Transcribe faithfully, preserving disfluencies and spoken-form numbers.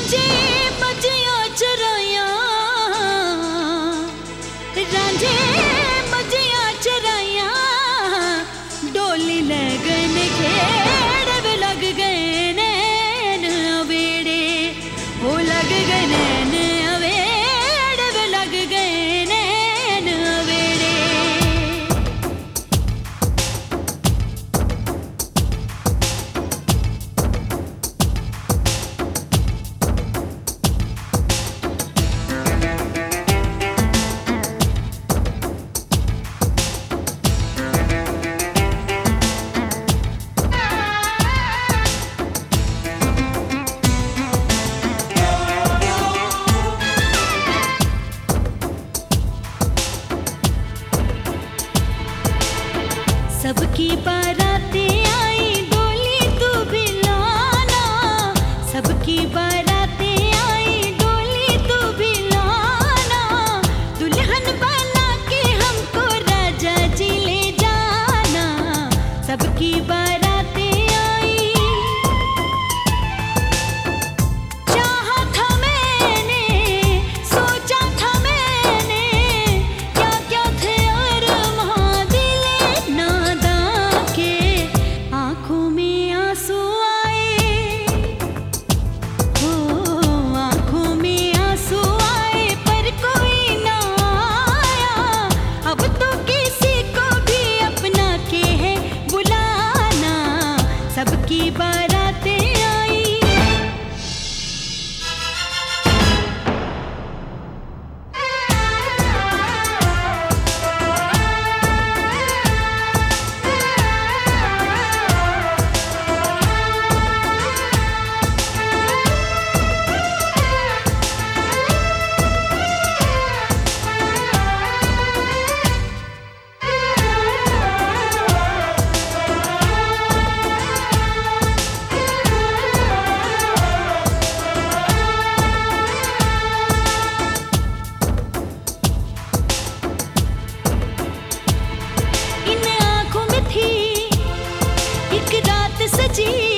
रांझे मजिया चराया, रांझे मजिया चराया, डोली लगन खेड़ वे लग गए नैन अवेड़े, हो लग गए नैन अवेड़े वे लग गए नैन अवेड़े। सबकी बारातें आई डोली तू भी लाना, सबकी बारातें आई डोली तू भी लाना, दुल्हन बना के हमको राजा जी ले जाना। सबकी बारातें आई, चाहा था मैंने, सोचा था मैंने, क्या क्या थे अरमान दिले नादा के, आंखों में आंसू आए, हो आंखों में आंसू आए, पर कोई ना आया। अब तो किसी को भी अपना के है बुलाना, सबकी बारातें आई। इन आँखों में थी एक रात सजी,